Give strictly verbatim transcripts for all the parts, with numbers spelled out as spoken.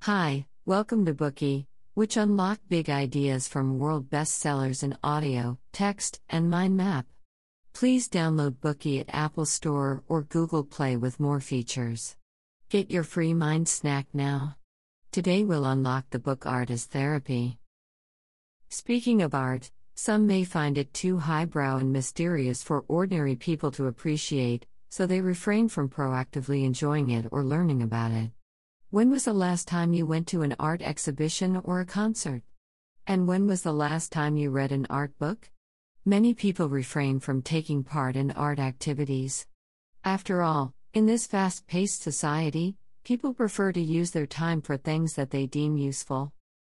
Hi, welcome to Bookey, which unlock big ideas from world bestsellers in audio, text, and mind map. Please download Bookey at Apple Store or Google Play with more features. Get your free mind snack now. Today we'll unlock the book Art as Therapy. Speaking of art, some may find it too highbrow and mysterious for ordinary people to appreciate, so they refrain from proactively enjoying it or learning about it. When was the last time you went to an art exhibition or a concert? And when was the last time you read an art book? Many people refrain from taking part in art activities. After all, in this fast-paced society, people prefer to use their time for things that they deem useful.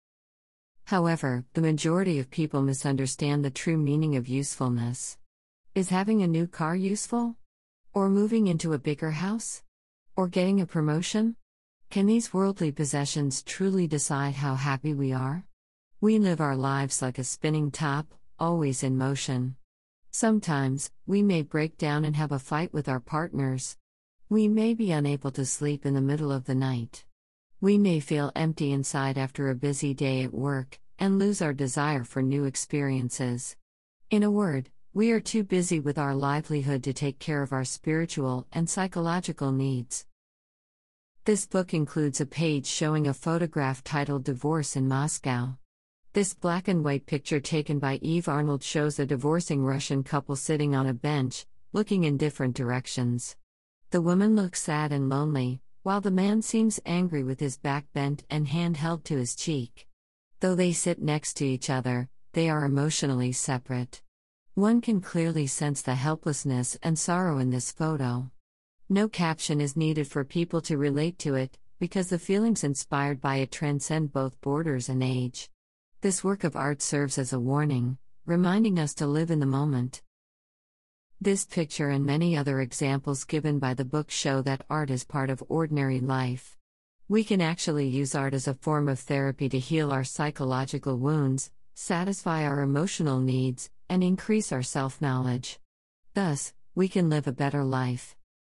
However, the majority of people misunderstand the true meaning of usefulness. Is having a new car useful? Or moving into a bigger house? Or getting a promotion? Can these worldly possessions truly decide how happy we are? We live our lives like a spinning top, always in motion. Sometimes, we may break down and have a fight with our partners. We may be unable to sleep in the middle of the night. We may feel empty inside after a busy day at work, and lose our desire for new experiences. In a word, we are too busy with our livelihood to take care of our spiritual and psychological needs. This book includes a page showing a photograph titled Divorce in Moscow. This black and white picture taken by Eve Arnold shows a divorcing Russian couple sitting on a bench, looking in different directions. The woman looks sad and lonely, while the man seems angry with his back bent and hand held to his cheek. Though they sit next to each other, they are emotionally separate. One can clearly sense the helplessness and sorrow in this photo. No caption is needed for people to relate to it, because the feelings inspired by it transcend both borders and age. This work of art serves as a warning, reminding us to live in the moment. This picture and many other examples given by the book show that art is part of ordinary life. We can actually use art as a form of therapy to heal our psychological wounds, satisfy our emotional needs, and increase our self-knowledge. Thus, we can live a better life.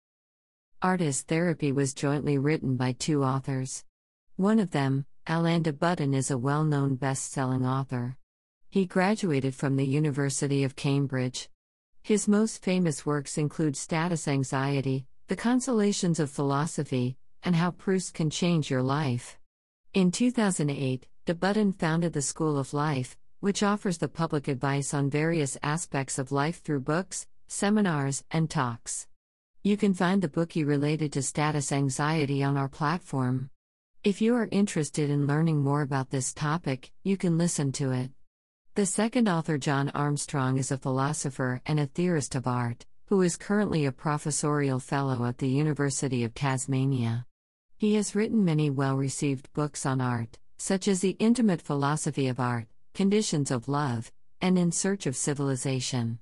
Art as Therapy was jointly written by two authors. One of them, Alain de Botton, is a well-known best-selling author. He graduated from the University of Cambridge. His most famous works include Status Anxiety, The Consolations of Philosophy, and How Proust Can Change Your Life. In two thousand eight, de Botton founded the School of Life, which offers the public advice on various aspects of life through books, seminars, and talks. You can find the Bookey related to status anxiety on our platform. If you are interested in learning more about this topic, you can listen to it. The second author, John Armstrong, is a philosopher and a theorist of art, who is currently a professorial fellow at the University of Tasmania. He has written many well-received books on art, such as The Intimate Philosophy of Art, Conditions of Love, and In Search of Civilization.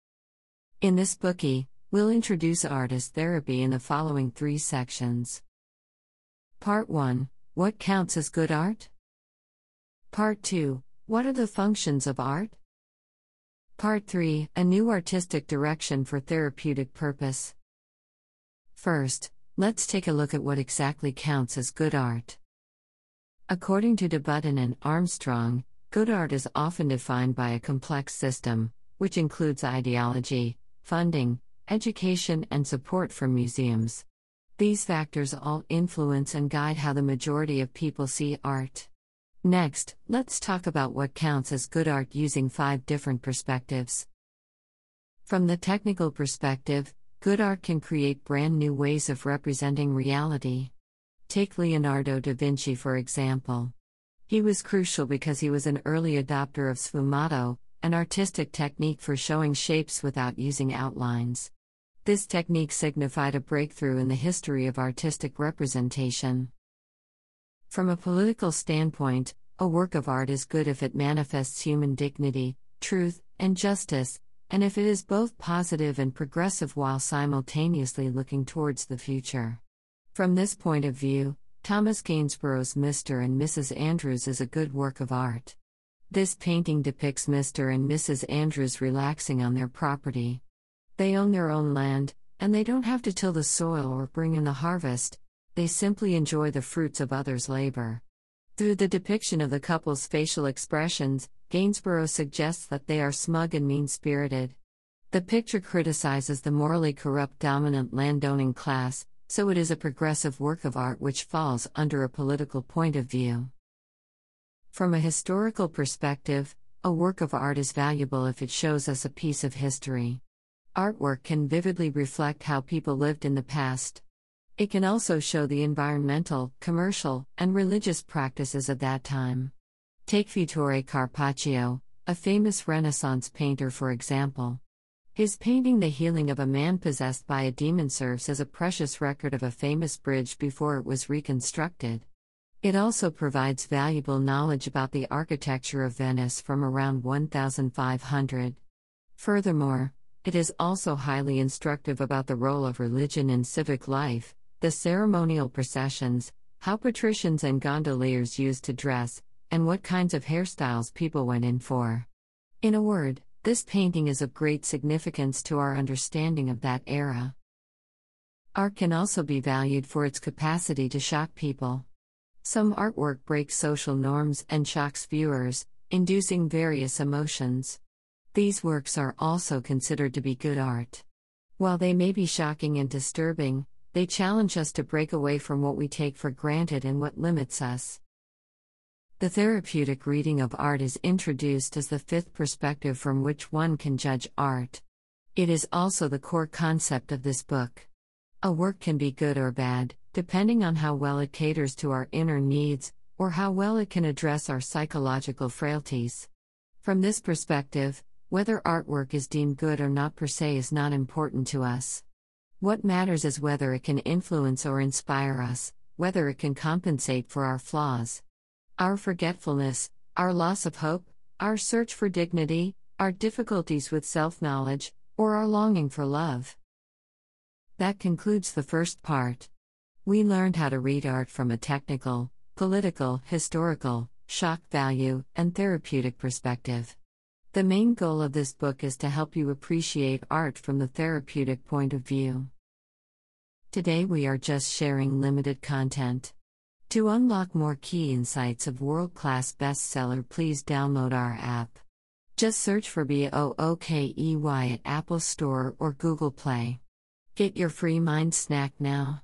In this Bookey, we'll introduce art as therapy in the following three sections. Part one, What counts as good art? Part two, What are the functions of art? Part three, A new artistic direction for therapeutic purpose. First, let's take a look at what exactly counts as good art. According to de Botton and Armstrong, good art is often defined by a complex system, which includes ideology, funding, education, and support from museums. These factors all influence and guide how the majority of people see art. Next, let's talk about what counts as good art using five different perspectives. From the technical perspective, good art can create brand new ways of representing reality. Take Leonardo da Vinci for example. He was crucial because he was an early adopter of sfumato, an artistic technique for showing shapes without using outlines. This technique signified a breakthrough in the history of artistic representation. From a political standpoint, a work of art is good if it manifests human dignity, truth, and justice, and if it is both positive and progressive while simultaneously looking towards the future. From this point of view, Thomas Gainsborough's Mister and Missus Andrews is a good work of art. This painting depicts Mister and Missus Andrews relaxing on their property. They own their own land, and they don't have to till the soil or bring in the harvest, they simply enjoy the fruits of others' labor. Through the depiction of the couple's facial expressions, Gainsborough suggests that they are smug and mean-spirited. The picture criticizes the morally corrupt dominant landowning class, so it is a progressive work of art which falls under a political point of view. From a historical perspective, a work of art is valuable if it shows us a piece of history. Artwork can vividly reflect how people lived in the past. It can also show the environmental, commercial, and religious practices of that time. Take Vittore Carpaccio, a famous Renaissance painter, for example. His painting The Healing of a Man Possessed by a Demon serves as a precious record of a famous bridge before it was reconstructed. It also provides valuable knowledge about the architecture of Venice from around fifteen hundred. Furthermore, it is also highly instructive about the role of religion in civic life, the ceremonial processions, how patricians and gondoliers used to dress, and what kinds of hairstyles people went in for. In a word, this painting is of great significance to our understanding of that era. Art can also be valued for its capacity to shock people. Some artwork breaks social norms and shocks viewers, inducing various emotions. These works are also considered to be good art. While they may be shocking and disturbing, they challenge us to break away from what we take for granted and what limits us. The therapeutic reading of art is introduced as the fifth perspective from which one can judge art. It is also the core concept of this book. A work can be good or bad, depending on how well it caters to our inner needs, or how well it can address our psychological frailties. From this perspective, whether artwork is deemed good or not per se is not important to us. What matters is whether it can influence or inspire us, whether it can compensate for our flaws, our forgetfulness, our loss of hope, our search for dignity, our difficulties with self-knowledge, or our longing for love. That concludes the first part. We learned how to read art from a technical, political, historical, shock value, and therapeutic perspective. The main goal of this book is to help you appreciate art from the therapeutic point of view. Today we are just sharing limited content. To unlock more key insights of world-class bestseller, please download our app. Just search for Bookey at Apple Store or Google Play. Get your free mind snack now.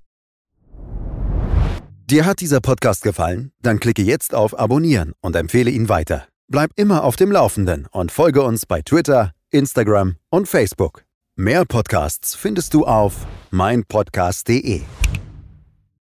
Dir hat dieser Podcast gefallen? Dann klicke jetzt auf Abonnieren und empfehle ihn weiter. Bleib immer auf dem Laufenden und folge uns bei Twitter, Instagram und Facebook. Mehr Podcasts findest du auf mein podcast punkt de.